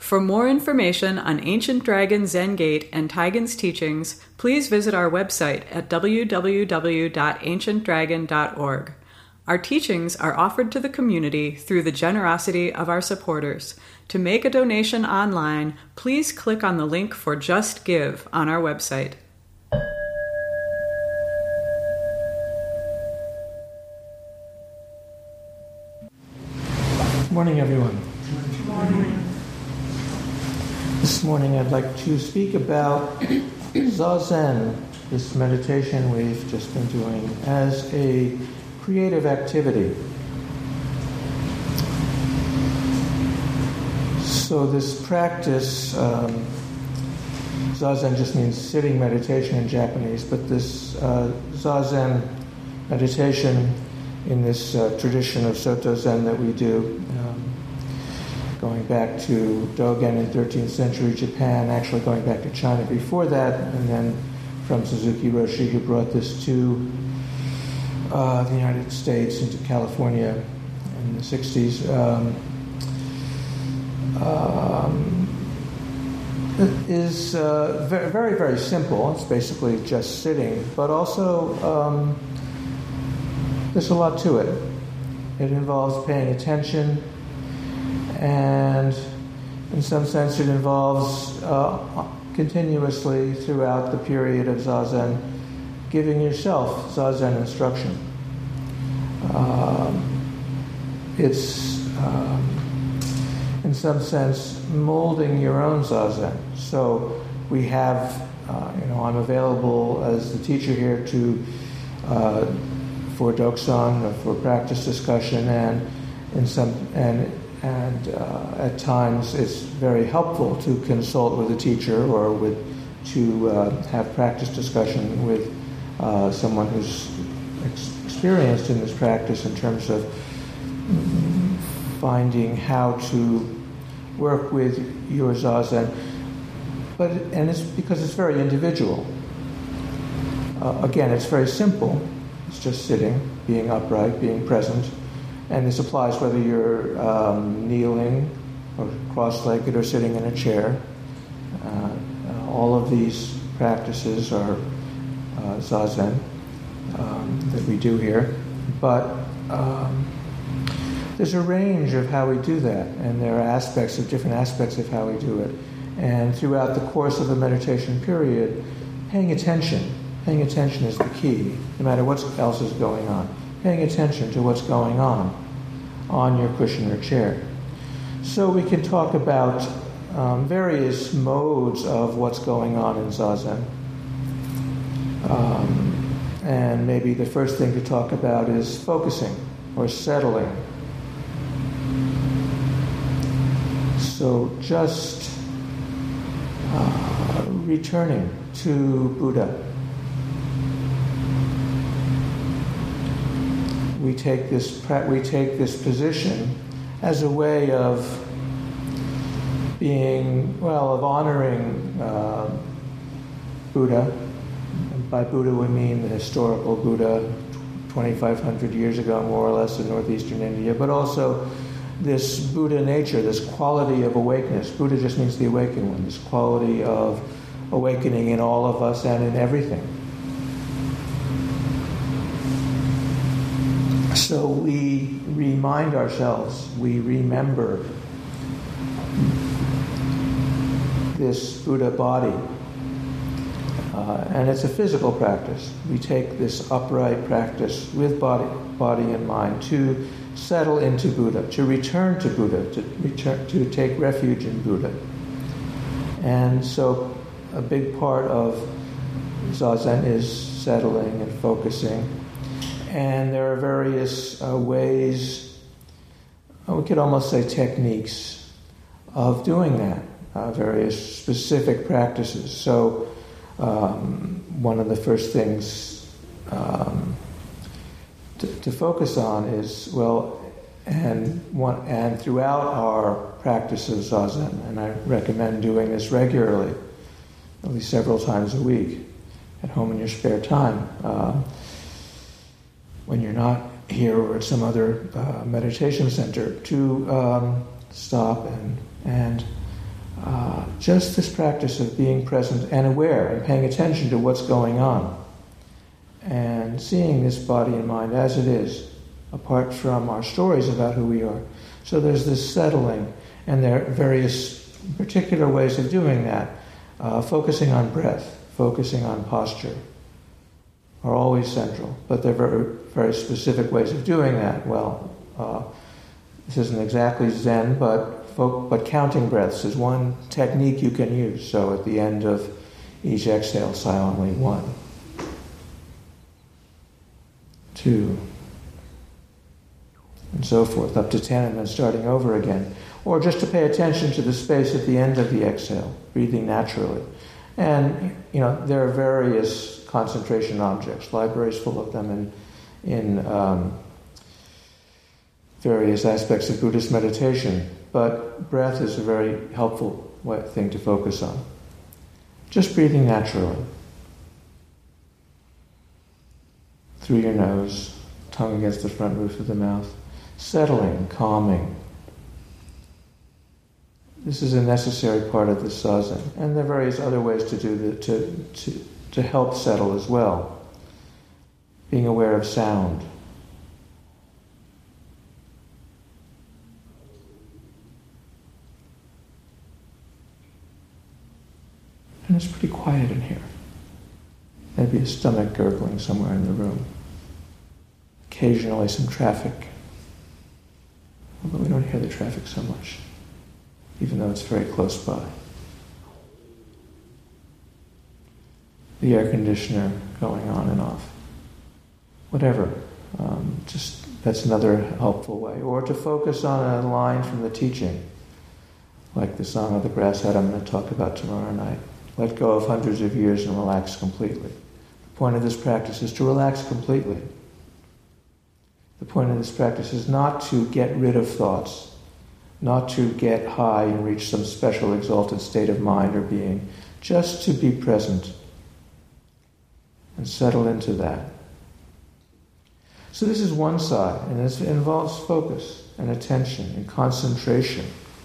For more information on Ancient Dragon Zen Gate and Taigen's teachings, please visit our website at www.ancientdragon.org. Our teachings are offered to the community through the generosity of our supporters. To make a donation online, please click on the link for Just Give on our website. Good morning, everyone. Good morning. This morning I'd like to speak about Zazen, this meditation we've just been doing, as a creative activity. So this practice, Zazen just means sitting meditation in Japanese, but this Zazen meditation in this tradition of Soto Zen that we do, going back to Dogen in 13th century Japan, actually going back to China before that, and then from Suzuki Roshi, who brought this to the United States, into California in the 60s. It is very, very, very simple. It's basically just sitting, but also there's a lot to it. It involves paying attention, and in some sense it involves continuously throughout the period of Zazen giving yourself Zazen instruction. It's in some sense molding your own Zazen. So we have, I'm available as the teacher here to for Dokusan, for practice discussion, and at times it's very helpful to consult with a teacher or to have practice discussion with someone who's experienced in this practice in terms of finding how to work with your Zazen. And it's because it's very individual. Again, it's very simple. It's just sitting, being upright, being present. And this applies whether you're kneeling or cross-legged or sitting in a chair. All of these practices are Zazen that we do here. But there's a range of how we do that, and there are different aspects of how we do it. And throughout the course of the meditation period, paying attention is the key, no matter what else is going on. Paying attention to what's going on your cushion or chair. So we can talk about various modes of what's going on in Zazen. And maybe the first thing to talk about is focusing or settling. So just returning to Buddha. We take this position as a way of honoring Buddha. And by Buddha we mean the historical Buddha 2,500 years ago, more or less, in northeastern India, but also this Buddha nature, this quality of awakeness. Buddha just means the awakened one, this quality of awakening in all of us and in everything. So we remind ourselves, we remember this Buddha body. And it's a physical practice. We take this upright practice with body and mind to settle into Buddha, to return to Buddha, to take refuge in Buddha. And so a big part of Zazen is settling and focusing. And there are various ways, we could almost say techniques, of doing that, various specific practices. So one of the first things to focus on is, and throughout our practice of Zazen, and I recommend doing this regularly, at least several times a week, at home in your spare time, when you're not here or at some other meditation center, to stop and just this practice of being present and aware and paying attention to what's going on and seeing this body and mind as it is, apart from our stories about who we are. So there's this settling, and there are various particular ways of doing that. Focusing on breath, focusing on posture are always central, but there are very, very specific ways of doing that. Well, this isn't exactly Zen, but counting breaths is one technique you can use. So at the end of each exhale, silently 1, 2, and so forth, up to 10, and then starting over again. Or just to pay attention to the space at the end of the exhale, breathing naturally. And, there are various concentration objects, libraries full of them in various aspects of Buddhist meditation. But breath is a very helpful thing to focus on. Just breathing naturally. Through your nose, tongue against the front roof of the mouth. Settling, calming. This is a necessary part of the zazen. And there are various other ways to do to help settle as well. Being aware of sound. And it's pretty quiet in here. Maybe a stomach gurgling somewhere in the room. Occasionally some traffic. Although we don't hear the traffic so much, even though it's very close by. The air conditioner going on and off. Whatever. That's another helpful way. Or to focus on a line from the teaching, like the Song of the Grass Hat I'm going to talk about tomorrow night. Let go of hundreds of years and relax completely. The point of this practice is to relax completely. The point of this practice is not to get rid of thoughts, not to get high and reach some special exalted state of mind or being, just to be present and settle into that. So this is one side, and this involves focus and attention and concentration.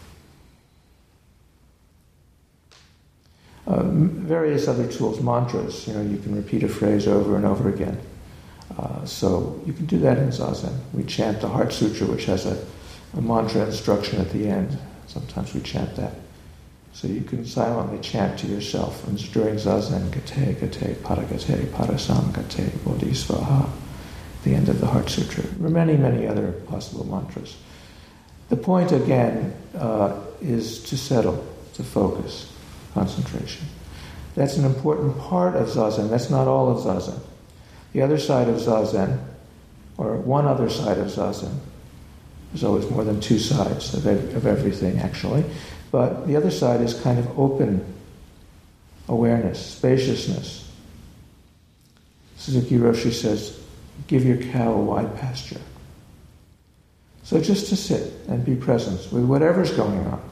Various other tools, mantras, you can repeat a phrase over and over again. So you can do that in Zazen. We chant the Heart Sutra, which has a mantra instruction at the end. Sometimes we chant that. So you can silently chant to yourself. And during Zazen, Gate, Gate, Paragate, Parasam, Gate, Bodhisvaha, the end of the Heart Sutra. There are many, many other possible mantras. The point, again, is to settle, to focus, concentration. That's an important part of Zazen. That's not all of Zazen. The other side of Zazen, or one other side of Zazen, there's always more than two sides of everything, actually, but the other side is kind of open awareness, spaciousness. Suzuki Roshi says, give your cow a wide pasture. So just to sit and be present with whatever's going on.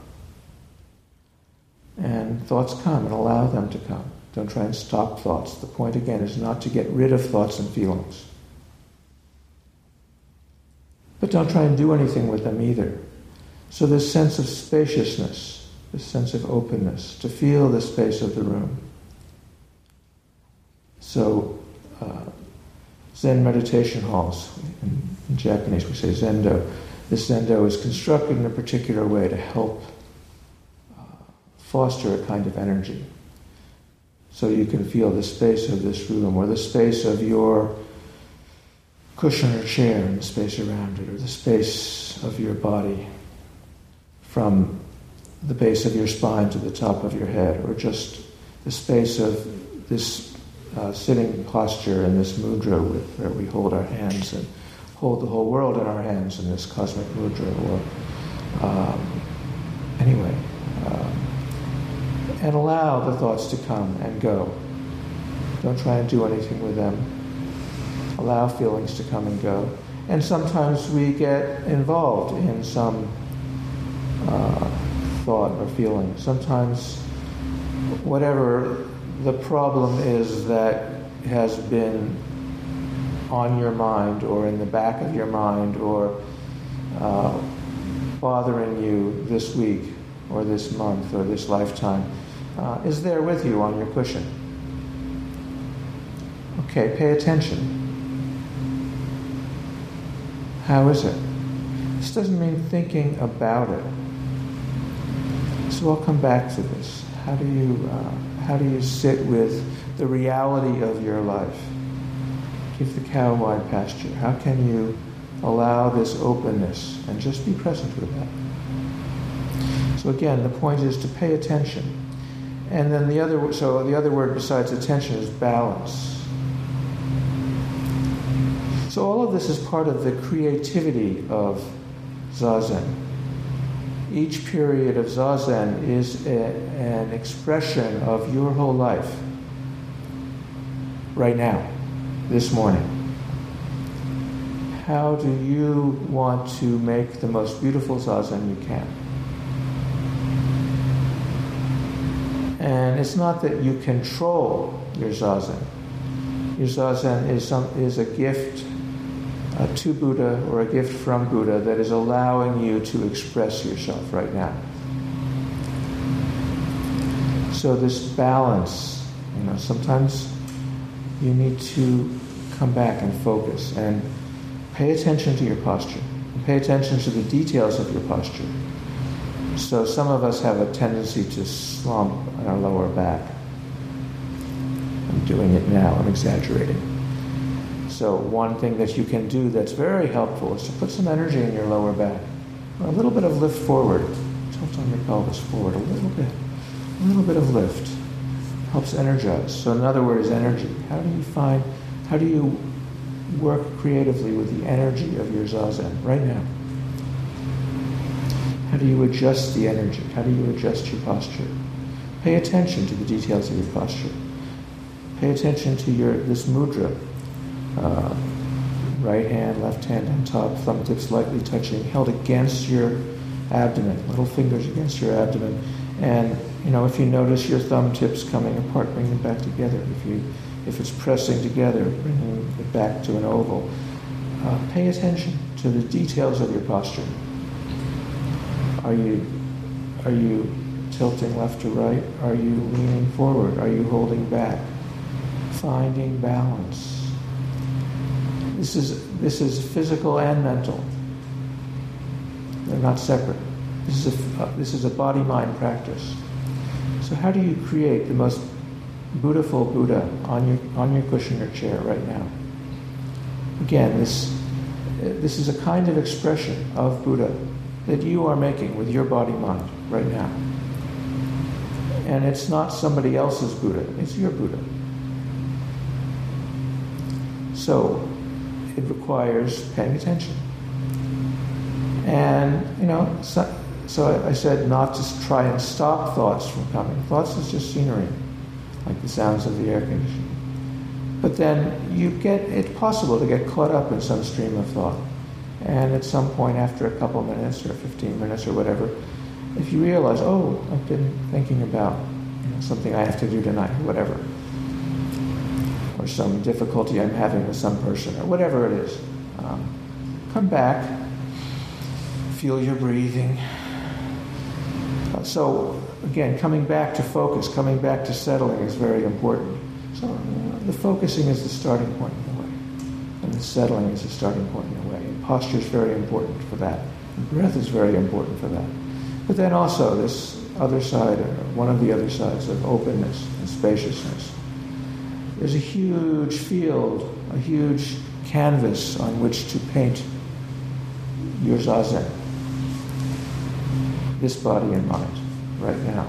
And thoughts come, and allow them to come. Don't try and stop thoughts. The point, again, is not to get rid of thoughts and feelings. But don't try and do anything with them either. So this sense of spaciousness, this sense of openness, to feel the space of the room. So, Zen meditation halls, in Japanese we say zendo. This zendo is constructed in a particular way to help foster a kind of energy. So you can feel the space of this room, or the space of your cushion or chair and the space around it, or the space of your body from the base of your spine to the top of your head, or just the space of this sitting posture in this mudra where we hold our hands and hold the whole world in our hands in this cosmic mudra, or anyway. And allow the thoughts to come and go. Don't try and do anything with them. Allow feelings to come and go. And sometimes we get involved in some thought or feeling. Sometimes whatever the problem is that has been on your mind or in the back of your mind or bothering you this week, or this month or this lifetime is there with you on your cushion. Okay, pay attention. How is it? This doesn't mean thinking about it. So I'll come back to this. How do you sit with the reality of your life? Give the cow wide pasture. How can you allow this openness and just be present with that? So again, the point is to pay attention. And then the other word besides attention is balance. So all of this is part of the creativity of Zazen. Each period of Zazen is an expression of your whole life. Right now, this morning. How do you want to make the most beautiful Zazen you can? And it's not that you control your Zazen. Your Zazen is a gift to Buddha or a gift from Buddha that is allowing you to express yourself right now. So this balance, sometimes you need to come back and focus and pay attention to your posture. And pay attention to the details of your posture. So some of us have a tendency to slump on our lower back. I'm doing it now, I'm exaggerating. So one thing that you can do that's very helpful is to put some energy in your lower back. Or a little bit of lift forward. Tilt on your pelvis forward a little bit. A little bit of lift. Helps energize. So in other words, energy. How do you work creatively with the energy of your Zazen right now? How do you adjust the energy? How do you adjust your posture? Pay attention to the details of your posture. Pay attention to this mudra. Right hand, left hand on top, thumb tips lightly touching, held against your abdomen, little fingers against your abdomen. And, if you notice your thumb tips coming apart, bring them back together. If it's pressing together, bring it back to an oval. Pay attention to the details of your posture. Are you tilting left to right? Are you leaning forward? Are you holding back? Finding balance. This is physical and mental. They're not separate. This is a body-mind practice. So how do you create the most beautiful Buddha on your cushion or chair right now? Again, this is a kind of expression of Buddha that you are making with your body-mind right now. And it's not somebody else's Buddha, it's your Buddha. So it requires paying attention. And, so I said not to try and stop thoughts from coming. Thoughts is just scenery, like the sounds of the air conditioning. But then it's possible to get caught up in some stream of thought. And at some point after a couple minutes or 15 minutes or whatever, if you realize, I've been thinking about something I have to do tonight, or whatever, or some difficulty I'm having with some person, or whatever it is, come back, feel your breathing. So again, coming back to focus, coming back to settling is very important. So the focusing is the starting point in the way, and the settling is the starting point in the way. And posture is very important for that. And breath is very important for that. But then also this other side, or one of the other sides of openness and spaciousness. There's a huge field, a huge canvas on which to paint your Zazen. This body and mind, right now.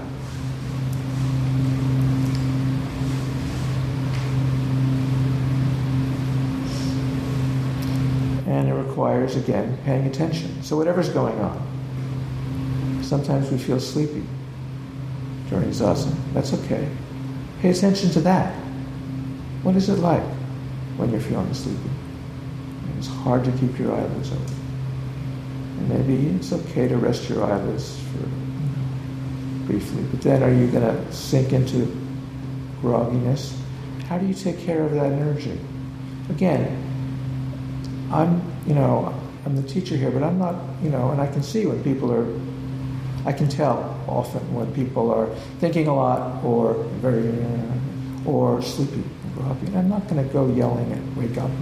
And it requires, again, paying attention. So whatever's going on. Sometimes we feel sleepy during Zazen. That's okay. Pay attention to that. What is it like when you're feeling sleepy? It's hard to keep your eyelids open. And maybe it's okay to rest your eyelids for briefly. But then are you going to sink into grogginess? How do you take care of that energy? Again, I'm the teacher here, but I'm not, and I can see when people are I can tell often when people are thinking a lot or very or sleepy and grumpy. And I'm not going to go yelling and wake up.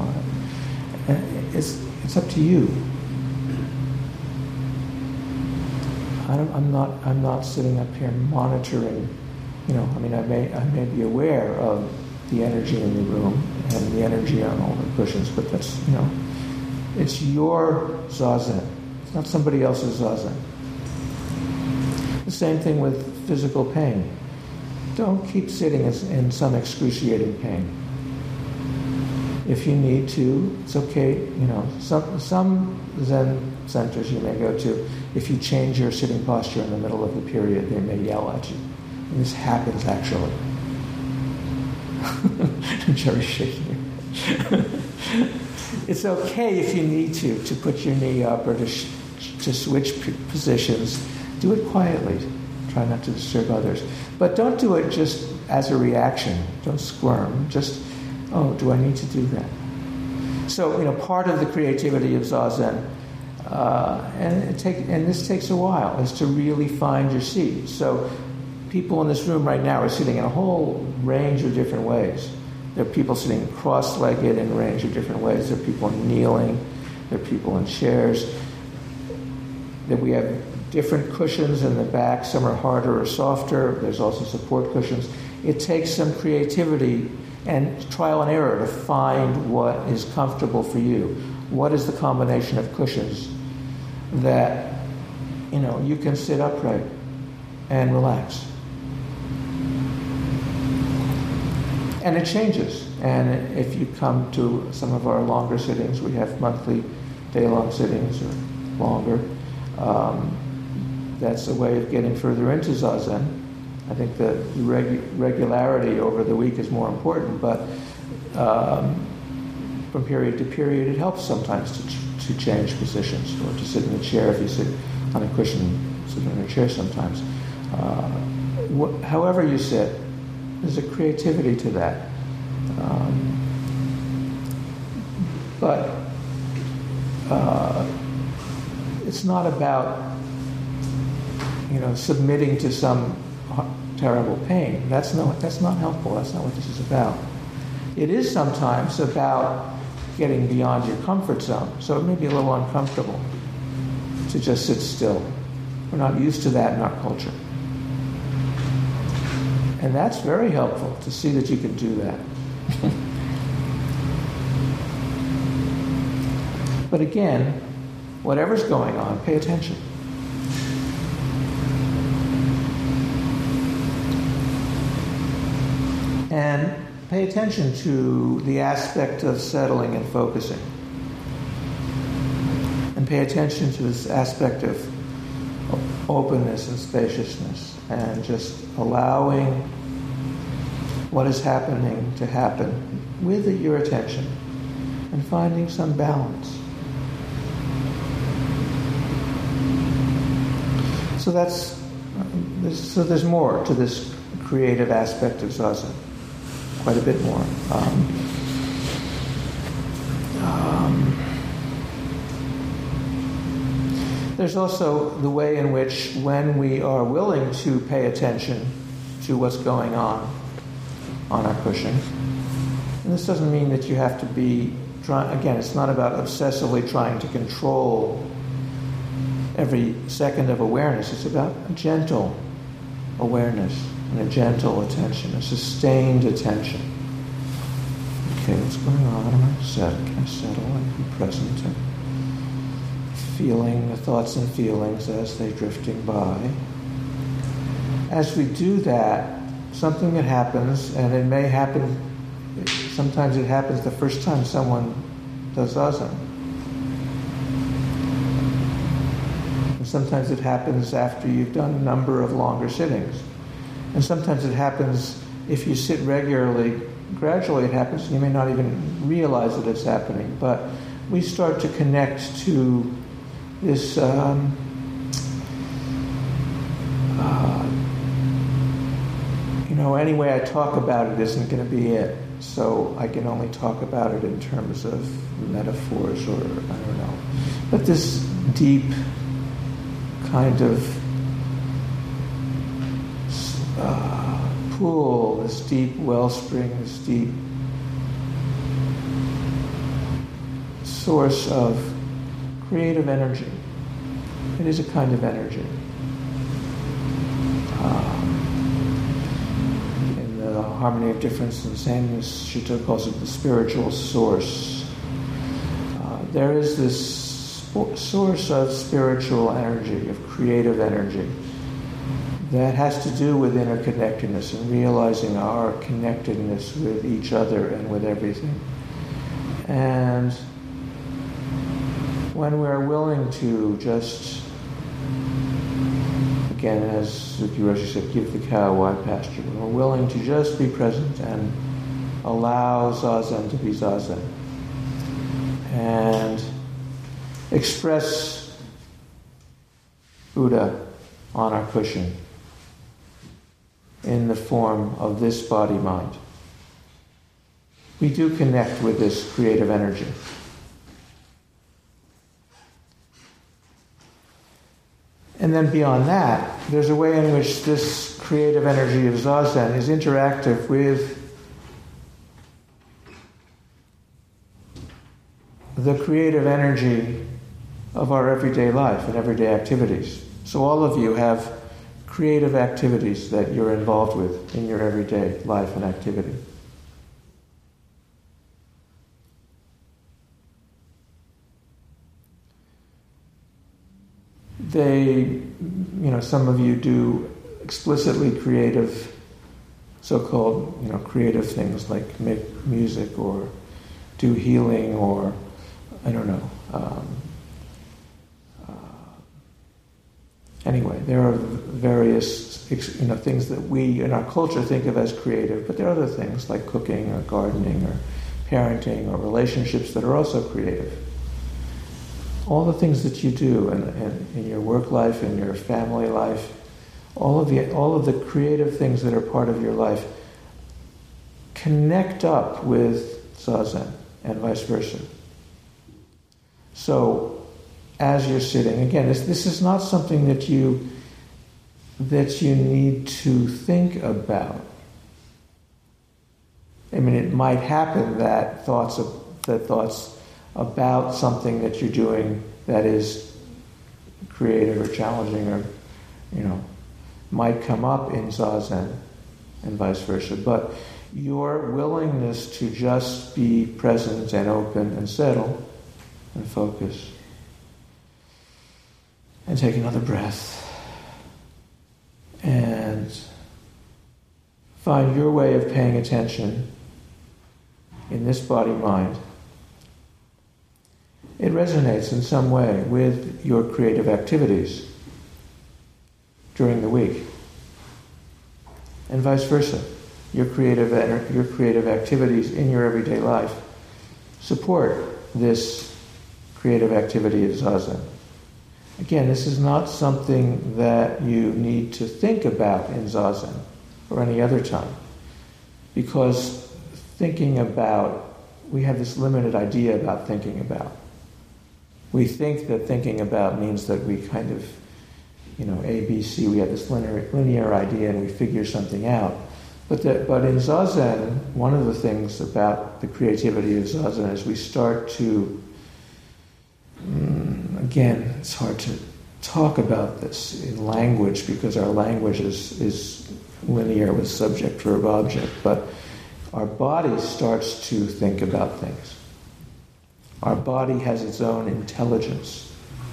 It's up to you. I'm not sitting up here monitoring. I may be aware of the energy in the room and the energy on all the cushions, but that's it's your zazen. It's not somebody else's zazen. The same thing with physical pain. Don't keep sitting in some excruciating pain. If you need to, it's okay. Some Zen centers you may go to, if you change your sitting posture in the middle of the period, they may yell at you. And this happens actually. Jerry's shaking. It's okay if you need to put your knee up or to switch positions. Do it quietly. Try not to disturb others. But don't do it just as a reaction. Don't squirm. Just, do I need to do that? So, part of the creativity of Zazen, and this takes a while, is to really find your seat. So people in this room right now are sitting in a whole range of different ways. There are people sitting cross-legged in a range of different ways. There are people kneeling. There are people in chairs. That we have different cushions in the back. Some are harder or softer. There's also support cushions. It takes some creativity and trial and error to find what is comfortable for you. What is the combination of cushions that, you can sit upright and relax. And it changes. And if you come to some of our longer sittings, we have monthly day-long sittings or longer. That's a way of getting further into Zazen. I think the regularity over the week is more important, but from period to period, it helps sometimes to change positions or to sit in a chair. If you sit on a cushion, sit in a chair sometimes. However you sit, there's a creativity to that. But it's not about, submitting to some terrible pain. That's not helpful. That's not what this is about. It is sometimes about getting beyond your comfort zone. So it may be a little uncomfortable to just sit still. We're not used to that in our culture. And that's very helpful to see that you can do that. But again, whatever's going on, pay attention. And pay attention to the aspect of settling and focusing. And pay attention to this aspect of openness and spaciousness, and just allowing what is happening to happen with your attention and finding some balance. So there's more to this creative aspect of Zazen. Quite a bit more. There's also the way in which, when we are willing to pay attention to what's going on our cushion, and this doesn't mean that you have to be again, it's not about obsessively trying to control every second of awareness. It's about a gentle awareness and a gentle attention, a sustained attention. Okay, what's going on? Can I settle and be present and feeling the thoughts and feelings as they're drifting by? As we do that, something that happens, and it may happen, sometimes it happens the first time someone does Zazen. And sometimes it happens after you've done a number of longer sittings. And sometimes it happens if you sit regularly. Gradually it happens, and you may not even realize that it's happening. But we start to connect to this any way I talk about it isn't going to be it. So I can only talk about it in terms of metaphors or, I don't know. But this deep kind of pool, this deep wellspring, this deep source of creative energy. It is a kind of energy. In the Harmony of Difference and Sameness, Sutta calls it the spiritual source. There is this source of spiritual energy, of creative energy, that has to do with interconnectedness and realizing our connectedness with each other and with everything. And when we're willing to just, again, as Suki Roshi said, give the cow wide pasture, when we're willing to just be present and allow Zazen to be Zazen, and express Buddha on our cushion in the form of this body-mind, we do connect with this creative energy. And then beyond that, there's a way in which this creative energy of Zazen is interactive with the creative energy of our everyday life and everyday activities. So all of you have creative activities that you're involved with in your everyday life and activity. Some of you do explicitly creative, so-called, creative things like make music or do healing or, anyway, there are various, things that we in our culture think of as creative, but there are other things like cooking or gardening or parenting or relationships that are also creative. All the things that you do in your work life, in your family life, all of the creative things that are part of your life connect up with Zazen and vice versa. So, as you're sitting, again, this is not something that you need to think about. I mean, it might happen that thoughts about something that you're doing that is creative or challenging or, might come up in Zazen and vice versa. But your willingness to just be present and open and settle and focus and take another breath and find your way of paying attention in this body-mind, it resonates in some way with your creative activities during the week, and vice versa. Your creative activities in your everyday life support this creative activity of Zazen. Again, this is not something that you need to think about in Zazen or any other time, because we have this limited idea about thinking about. We think that thinking about means that we kind of, A, B, C, we have this linear idea and we figure something out. But in Zazen, one of the things about the creativity of Zazen is we start to, again, it's hard to talk about this in language because our language is linear with subject, verb, object, but our body starts to think about things. Our body has its own intelligence.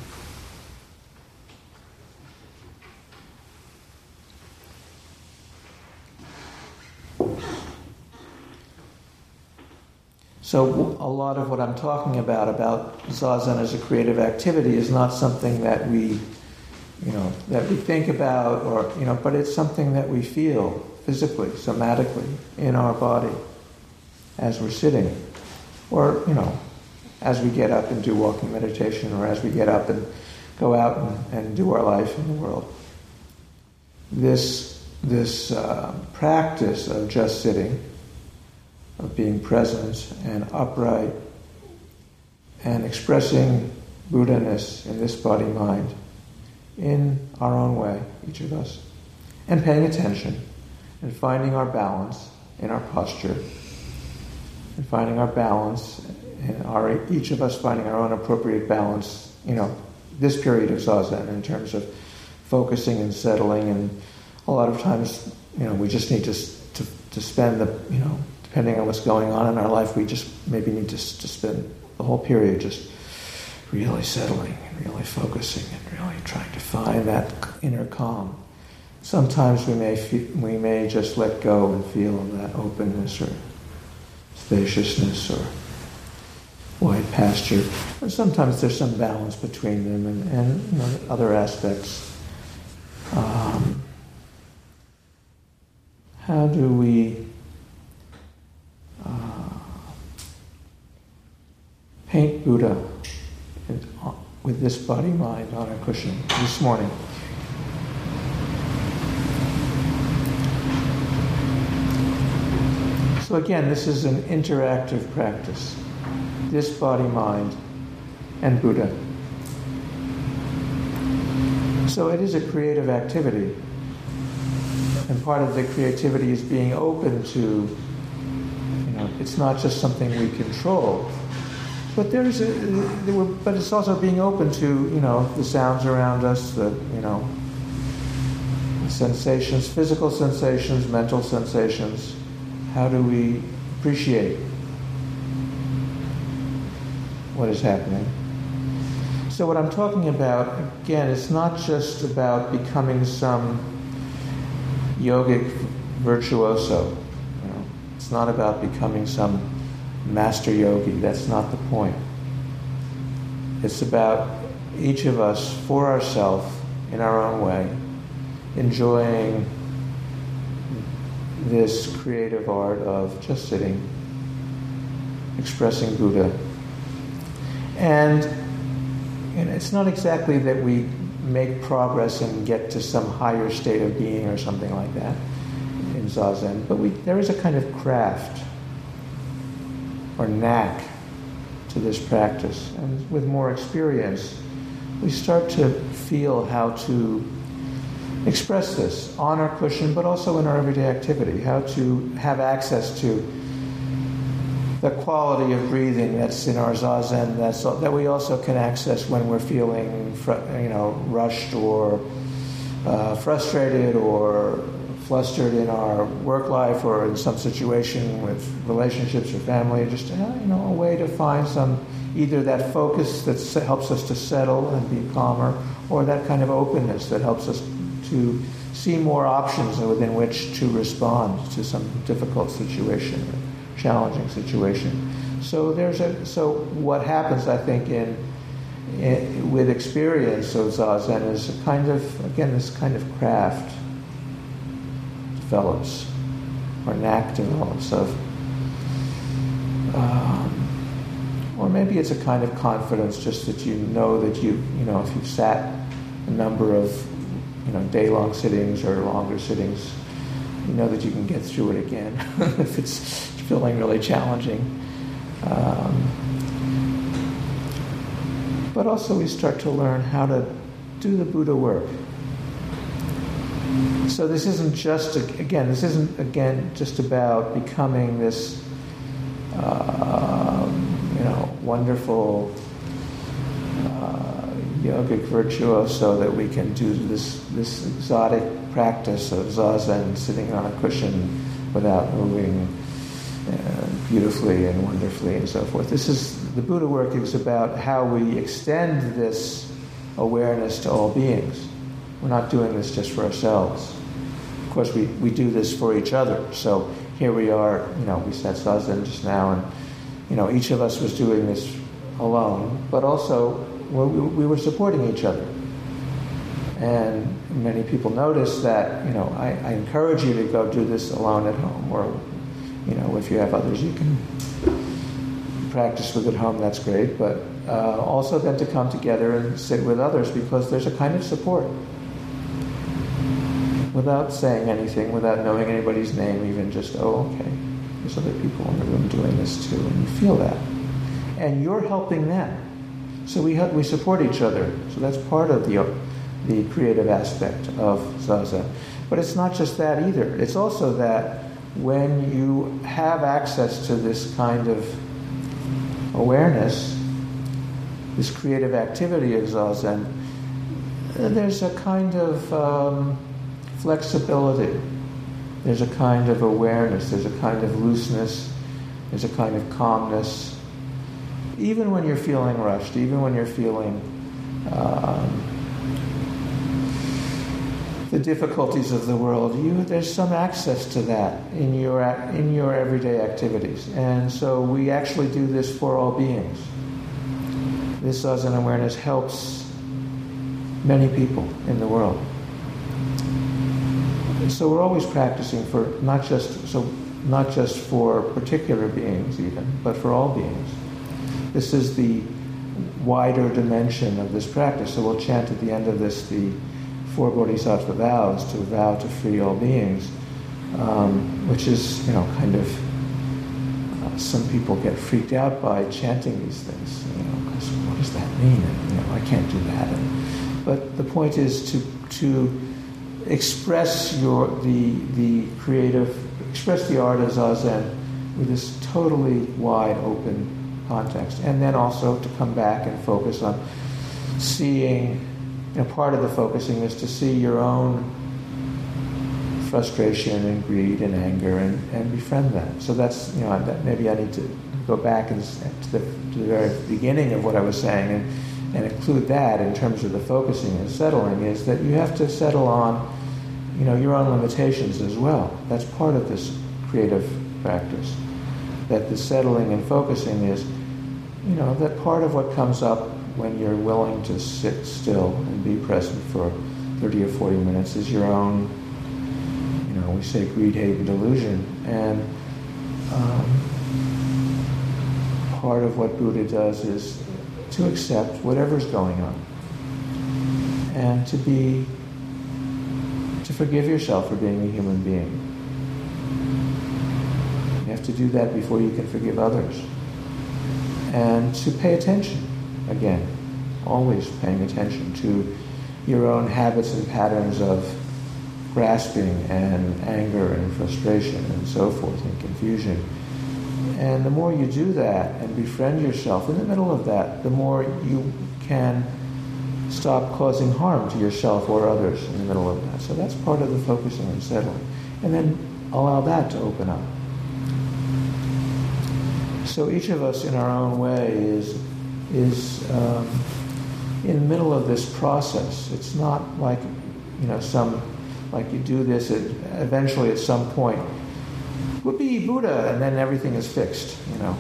So a lot of what I'm talking about Zazen as a creative activity is not something that we think about but it's something that we feel physically, somatically in our body as we're sitting, or, as we get up and do walking meditation, or as we get up and go out and do our life in the world. This practice of just sitting, of being present and upright and expressing Buddha-ness in this body-mind in our own way, each of us, and paying attention and finding our balance in our posture and finding our balance and each of us finding our own appropriate balance, this period of Zazen in terms of focusing and settling. And a lot of times, we just need to spend depending on what's going on in our life, we just maybe need to spend the whole period just really settling and really focusing and really trying to find that inner calm. Sometimes we may just let go and feel that openness or spaciousness or wide pasture. Or sometimes there's some balance between them and other aspects. How do we paint Buddha with this body-mind on a cushion this morning? So again, this is an interactive practice. This body-mind and Buddha. So it is a creative activity. And part of the creativity is being open to, it's not just something we control, but but it's also being open to, the sounds around us, the sensations, physical sensations, mental sensations. How do we appreciate what is happening? So what I'm talking about, again, it's not just about becoming some yogic virtuoso. It's not about becoming some master yogi. That's not the point. It's about each of us, for ourselves, in our own way, enjoying this creative art of just sitting, expressing Buddha. And it's not exactly that we make progress and get to some higher state of being or something like that in Zazen, but there is a kind of craft or knack to this practice. And with more experience, we start to feel how to express this on our cushion, but also in our everyday activity, how to have access to the quality of breathing that's in our Zazen that we also can access when we're feeling rushed or frustrated or flustered in our work life or in some situation with relationships or family. Just a way to find some, either that focus that helps us to settle and be calmer, or that kind of openness that helps us to see more options within which to respond to some difficult situation, or challenging situation. So what happens, I think, with experience of Zazen is a kind of, again, this kind of craft develops, or knack develops of, or maybe it's a kind of confidence, just that you know that if you've sat a number of day-long sittings or longer sittings, you know that you can get through it again if it's feeling really challenging. But also we start to learn how to do the Buddha work. So this isn't just about becoming this wonderful yogic virtuoso that we can do this exotic practice of Zazen, sitting on a cushion without moving beautifully and wonderfully and so forth. The Buddha work is about how we extend this awareness to all beings. We're not doing this just for ourselves. Of course, we do this for each other. So here we are, we sat Zazen just now, and each of us was doing this alone, but also we were supporting each other. And many people notice that, I encourage you to go do this alone at home, or, if you have others you can practice with at home, that's great, but also then to come together and sit with others, because there's a kind of support. Without saying anything, without knowing anybody's name, even just, okay, there's other people in the room doing this too, and you feel that. And you're helping them. So we support each other. So that's part of the creative aspect of Zazen. But it's not just that either. It's also that when you have access to this kind of awareness, this creative activity of Zazen, there's a kind of flexibility. There's a kind of awareness. There's a kind of looseness. There's a kind of calmness. Even when you're feeling rushed, even when you're feeling the difficulties of the world, there's some access to that in your everyday activities. And so we actually do this for all beings. This Zazen awareness helps many people in the world. So we're always practicing for not just for particular beings even, but for all beings. This is the wider dimension of this practice. So we'll chant at the end of this the 4 Bodhisattva vows, to vow to free all beings, which is, kind of, some people get freaked out by chanting these things, because what does that mean? And, I can't do that. But the point is to express express the art of Zazen with this totally wide open context, and then also to come back and focus on seeing. Part of the focusing is to see your own frustration and greed and anger and befriend that. So that's, that maybe I need to go back to the very beginning of what I was saying and include that in terms of the focusing and settling, is that you have to settle on, your own limitations as well. That's part of this creative practice. That the settling and focusing is, that part of what comes up when you're willing to sit still and be present for 30 or 40 minutes is your own, we say greed, hate, and delusion. And part of what Buddha does is to accept whatever's going on and to forgive yourself for being a human being. You have to do that before you can forgive others. And to pay attention. Again, always paying attention to your own habits and patterns of grasping and anger and frustration and so forth and confusion. And the more you do that and befriend yourself in the middle of that, the more you can stop causing harm to yourself or others in the middle of that. So that's part of the focusing and settling. And then allow that to open up. So each of us in our own way is in the middle of this process. It's not like, like you do this, eventually at some point, whoopee, Buddha, and then everything is fixed,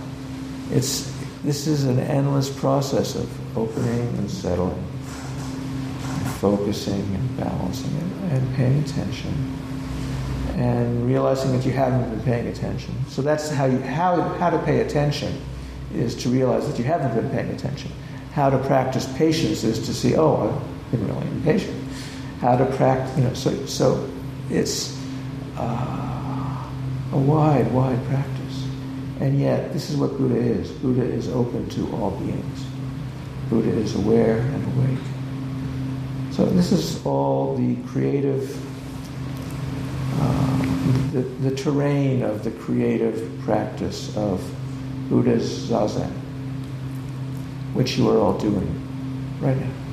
This is an endless process of opening and settling, and focusing and balancing and paying attention, and realizing that you haven't been paying attention. So that's how to pay attention, is to realize that you haven't been paying attention. How to practice patience is to see, I've been really impatient. How to practice, so it's a wide practice. And yet, this is what Buddha is. Buddha is open to all beings. Buddha is aware and awake. So this is all the creative, the terrain of the creative practice of Buddha's Zazen, which you are all doing right now.